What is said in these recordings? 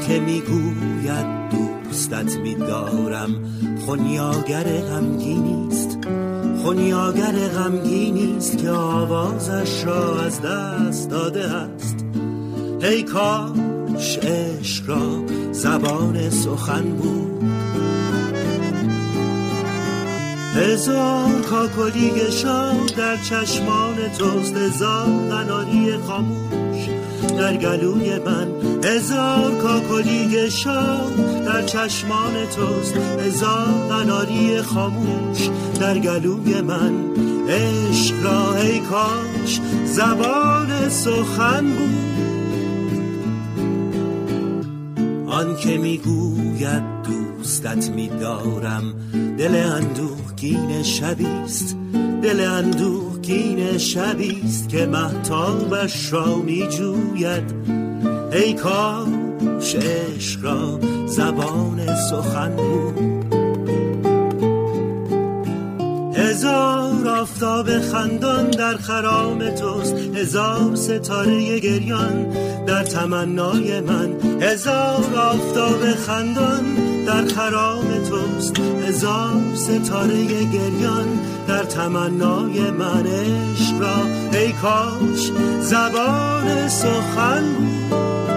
که میگوید دوستت می‌دارم خونیاگر غمگینیست، خونیاگر غمگینیست که آوازش را از دست داده است. ای کاش عشق را زبان سخن بود، هزار کاکلی شاد در چشمان توست، هزار قناری خاموش در گلوی من، هزار کاکلی شاد در چشمان توست، هزار قناری خاموش در گلوی من. عشق را ای کاش زبان سخن بود، آن که میگوید دوستت می‌دارم دل اندوهگین شبیست، دل اندوهگین شبیست که مهتابش را می‌جوید. ای کاش عشق را زبان سخن بود، هزار آفتاب خندان در خرام توست، هزار ستاره گریان در تمنای من، هزار آفتاب خندان در خرام توست، هزار ستاره گریان در تمنای من. عشق را ای کاش زبان سخن بود،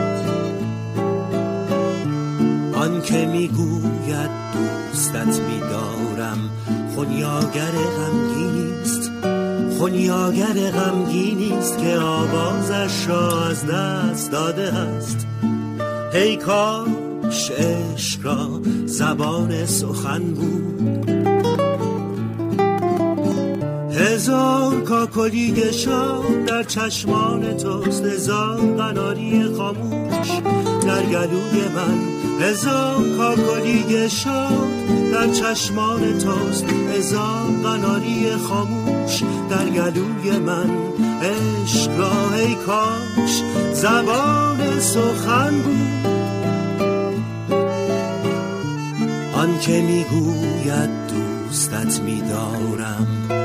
آن که میگوید دوستت می‌دارم خونیاگر غمگینیست، خونیاگر غمگینیست که آوازش را از دست داده است. ای کاش عشق را زبان سخن بود، هزار کاکلی شاد در چشمان توست، هزار قناری خاموش در گلوی من، هزار کاکلی شاد در چشمان توست، هزار قناری خاموش در گلوی من. عشق را ای کاش زبان سخن بود، آن که میگوید دوستت می‌دارم